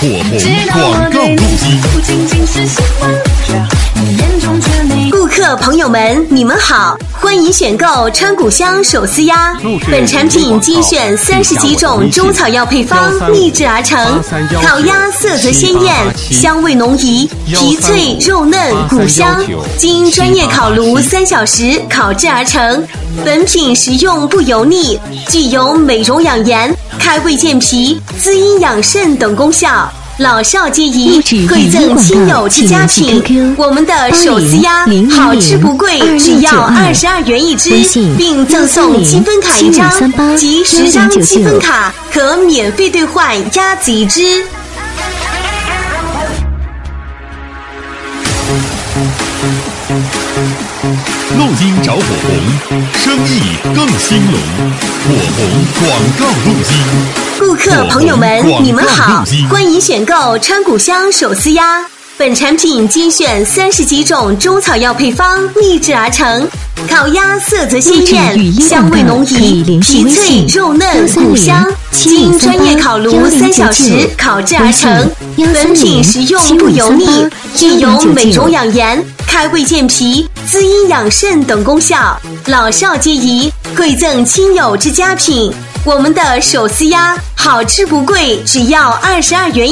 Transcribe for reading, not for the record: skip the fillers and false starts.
红广告路径。 顾客朋友们，你们好，欢迎选购川谷香手撕鸭。本产品精选30几种中草药配方秘制而成，烤鸭色泽鲜艳，香味浓怡，皮脆肉嫩骨香，经专业烤炉3小时烤制而成。本品食用不油腻，具有美容养颜、开胃健脾、滋阴养肾等功效。老少皆宜，贵赠亲友之佳品。我们的手撕鸭好吃不贵，只要22元一只，并赠送积分卡1张，及10张积分卡可免费兑换鸭子1只。 路径找火红，生意更兴隆。火红广告路径。 顾客朋友们，你们好，欢迎选购川谷香手撕鸭。本产品精选30几种中草药配方秘制而成，烤鸭色泽鲜艳，香味浓怡，皮脆肉嫩骨香，经专业烤炉3小时烤制而成。本品食用不油腻，具有美容养颜、开胃健脾、滋阴养肾等功效。老少皆宜，贵赠亲友之佳品。我们的手撕鸭好吃不贵，只要22元。